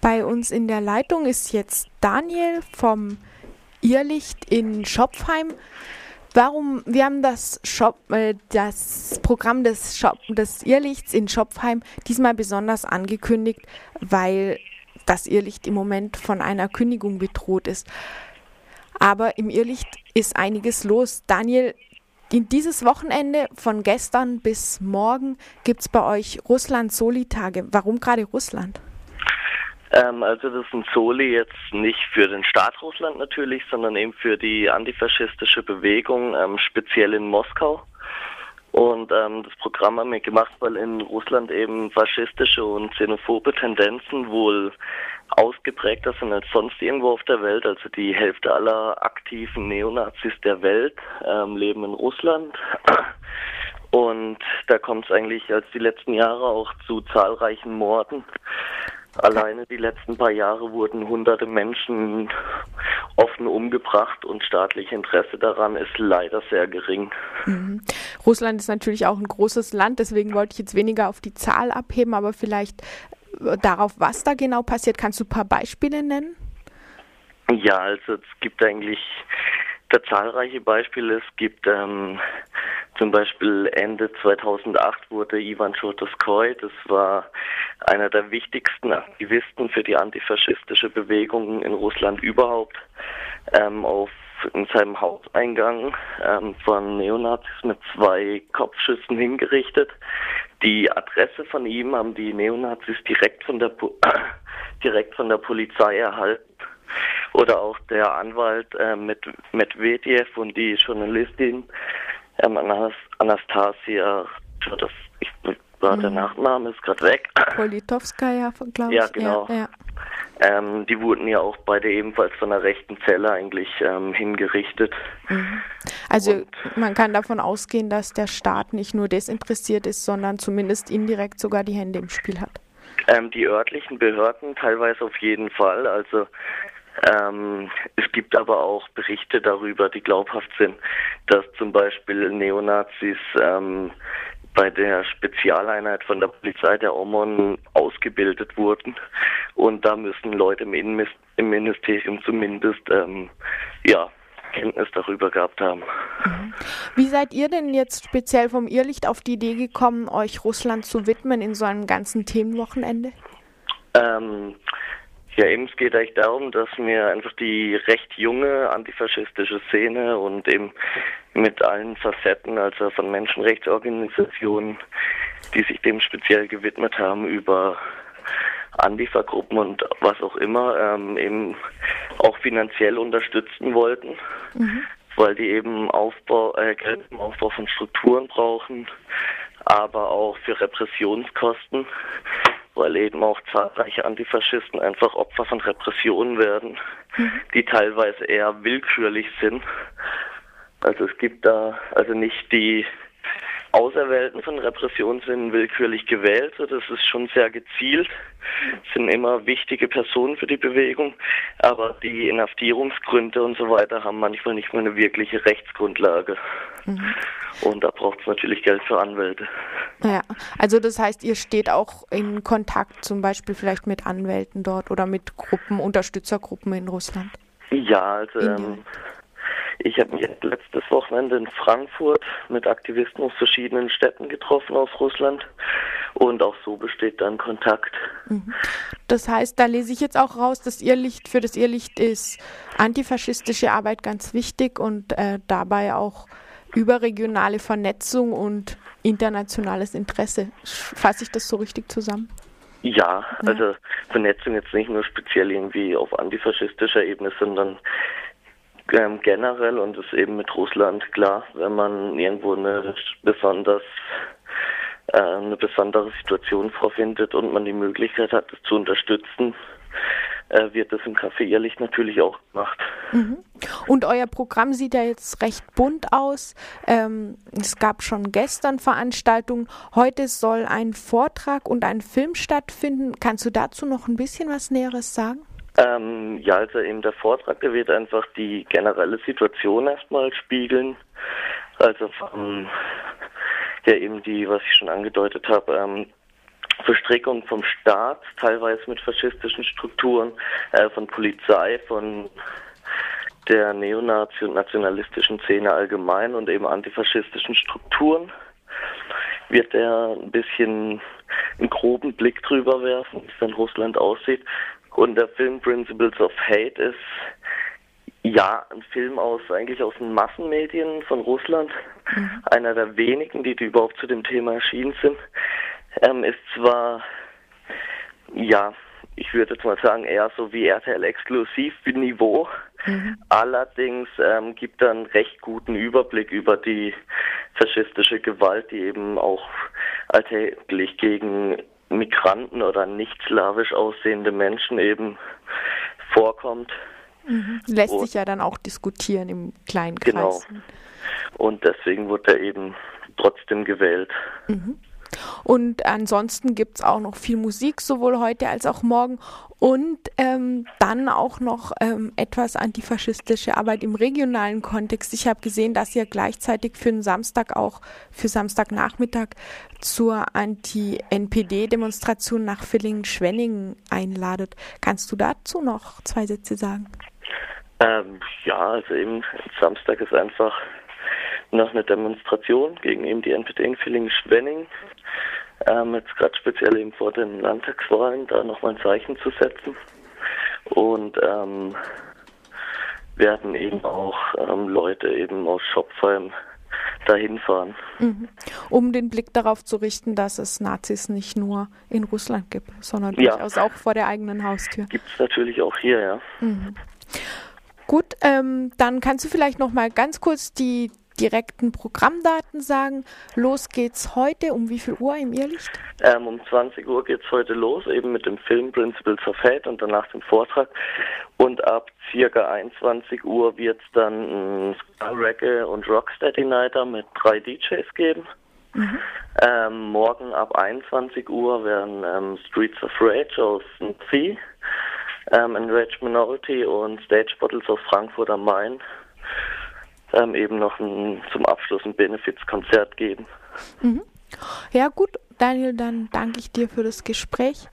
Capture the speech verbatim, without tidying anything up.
Bei uns in der Leitung ist jetzt Daniel vom Irrlicht in Schopfheim. Warum, wir haben das, Schop, äh, das Programm des, Schop, des Irrlichts in Schopfheim diesmal besonders angekündigt, weil das Irrlicht im Moment von einer Kündigung bedroht ist. Aber im Irrlicht ist einiges los. Daniel, in dieses Wochenende von gestern bis morgen gibt es bei euch Russland-Soli-Tage. Warum gerade Russland? Ähm, also das sind Soli jetzt nicht für den Staat Russland natürlich, sondern eben für die antifaschistische Bewegung, ähm, speziell in Moskau. Und ähm, das Programm haben wir gemacht, weil in Russland eben faschistische und xenophobe Tendenzen wohl ausgeprägter sind als sonst irgendwo auf der Welt. Also die Hälfte aller aktiven Neonazis der Welt ähm, leben in Russland. Und da kommt es eigentlich als die letzten Jahre auch zu zahlreichen Morden. Alleine die letzten paar Jahre wurden hunderte Menschen offen umgebracht und staatliche Interesse daran ist leider sehr gering. Mhm. Russland ist natürlich auch ein großes Land, deswegen wollte ich jetzt weniger auf die Zahl abheben, aber vielleicht darauf, was da genau passiert. Kannst du ein paar Beispiele nennen? Ja, also es gibt eigentlich da zahlreiche Beispiele. Es gibt ähm, zum Beispiel Ende zweitausendacht wurde Ivan Tschortoskoi, das war einer der wichtigsten Aktivisten für die antifaschistische Bewegung in Russland überhaupt, ähm, auf in seinem Hauseingang ähm, von Neonazis mit zwei Kopfschüssen hingerichtet. Die Adresse von ihm haben die Neonazis direkt von der po- direkt von der Polizei erhalten. Oder auch der Anwalt äh, mit Medvedev und die Journalistin ähm, Anas- Anastasia, das ich, war der Nachname ist gerade weg. Politowskaja, glaube ich. Ja, genau. Ja, ja. Ähm, die wurden ja auch beide ebenfalls von der rechten Zelle eigentlich ähm, hingerichtet. Mhm. Also und man kann davon ausgehen, dass der Staat nicht nur desinteressiert ist, sondern zumindest indirekt sogar die Hände im Spiel hat. Ähm, die örtlichen Behörden teilweise auf jeden Fall. Also ähm, es gibt aber auch Berichte darüber, die glaubhaft sind, dass zum Beispiel Neonazis ähm, bei der Spezialeinheit von der Polizei, der OMON, ausgebildet wurden. Und da müssen Leute im, Innenmis- im Ministerium zumindest ähm, ja, Kenntnis darüber gehabt haben. Wie seid ihr denn jetzt speziell vom Irrlicht auf die Idee gekommen, euch Russland zu widmen in so einem ganzen Themenwochenende? Ähm, ja, eben es geht eigentlich darum, dass mir einfach die recht junge antifaschistische Szene und eben mit allen Facetten, also von Menschenrechtsorganisationen, die sich dem speziell gewidmet haben, über Antifa-Gruppen und was auch immer, ähm, eben auch finanziell unterstützen wollten, mhm. weil die eben Aufbau, äh, Geld im Aufbau von Strukturen brauchen, aber auch für Repressionskosten, weil eben auch zahlreiche Antifaschisten einfach Opfer von Repressionen werden, mhm. die teilweise eher willkürlich sind. Also es gibt da also nicht die Auserwählten von Repression sind willkürlich gewählt, das ist schon sehr gezielt, sind immer wichtige Personen für die Bewegung, aber die Inhaftierungsgründe und so weiter haben manchmal nicht mehr eine wirkliche Rechtsgrundlage. Mhm. Und da braucht es natürlich Geld für Anwälte. Ja, also das heißt, ihr steht auch in Kontakt zum Beispiel vielleicht mit Anwälten dort oder mit Gruppen, Unterstützergruppen in Russland? Ja, also ähm, ich habe mich letztes Wochenende in Frankfurt mit Aktivisten aus verschiedenen Städten getroffen aus Russland und auch so besteht dann Kontakt. Das heißt, da lese ich jetzt auch raus, dass Irrlicht, für das Irrlicht ist antifaschistische Arbeit ganz wichtig und äh, dabei auch überregionale Vernetzung und internationales Interesse. Fasse ich das so richtig zusammen? Ja, ja, also Vernetzung jetzt nicht nur speziell irgendwie auf antifaschistischer Ebene, sondern ähm, generell und ist eben mit Russland klar, wenn man irgendwo eine besonders äh, eine besondere Situation vorfindet und man die Möglichkeit hat, das zu unterstützen, äh, wird das im Café Irrlicht natürlich auch gemacht. Mhm. Und euer Programm sieht ja jetzt recht bunt aus. Ähm, es gab schon gestern Veranstaltungen. Heute soll ein Vortrag und ein Film stattfinden. Kannst du dazu noch ein bisschen was Näheres sagen? Ähm, ja, also eben der Vortrag, der wird einfach die generelle Situation erstmal spiegeln. Also ähm, ja eben die, was ich schon angedeutet habe, ähm, Verstrickung vom Staat, teilweise mit faschistischen Strukturen, äh, von Polizei, von der Neonazi- und nationalistischen Szene allgemein und eben antifaschistischen Strukturen, wird er ein bisschen einen groben Blick drüber werfen, wie es in Russland aussieht. Und der Film Principles of Hate ist ja ein Film aus eigentlich aus den Massenmedien von Russland, mhm. einer der wenigen, die, die überhaupt zu dem Thema erschienen sind. Ähm, ist zwar, ja, ich würde jetzt mal sagen, eher so wie R T L-Exklusiv-Niveau, mhm. allerdings ähm, gibt er einen recht guten Überblick über die faschistische Gewalt, die eben auch alltäglich gegen Migranten oder nicht slawisch aussehende Menschen eben vorkommt. Mhm. Lässt und, sich ja dann auch diskutieren im kleinen Kreis. Genau. Und deswegen wurde er eben trotzdem gewählt. Mhm. Und ansonsten gibt es auch noch viel Musik, sowohl heute als auch morgen. Und ähm, dann auch noch ähm, etwas antifaschistische Arbeit im regionalen Kontext. Ich habe gesehen, dass ihr gleichzeitig für den Samstag auch, für Samstagnachmittag zur Anti-N P D-Demonstration nach Villingen-Schwenningen einladet. Kannst du dazu noch zwei Sätze sagen? Ähm, ja, also eben Samstag ist einfach noch eine Demonstration gegen eben die N P D in Villingen-Schwenningen. Ähm, jetzt gerade speziell eben vor den Landtagswahlen da nochmal ein Zeichen zu setzen. Und ähm, werden eben auch ähm, Leute eben aus Schopfheim dahin fahren. Mhm. Um den Blick darauf zu richten, dass es Nazis nicht nur in Russland gibt, sondern ja. durchaus auch vor der eigenen Haustür. Gibt es natürlich auch hier, ja. Mhm. Gut, ähm, dann kannst du vielleicht noch mal ganz kurz die direkten Programmdaten sagen. Los geht's heute. Um wie viel Uhr im Irrlicht? Ähm, um zwanzig Uhr geht's heute los, eben mit dem Film Principles of Hate und danach dem Vortrag. Und ab circa einundzwanzig Uhr wird's dann ein Ska-Reggae und Rocksteady Nighter mit drei D Js geben. Mhm. Ähm, morgen ab einundzwanzig Uhr werden ähm, Streets of Rage aus N C, ähm, Enraged Minority und Stage Bottles aus Frankfurt am Main Ähm, eben noch ein, zum Abschluss ein Benefizkonzert geben. Mhm. Ja gut, Daniel, dann danke ich dir für das Gespräch.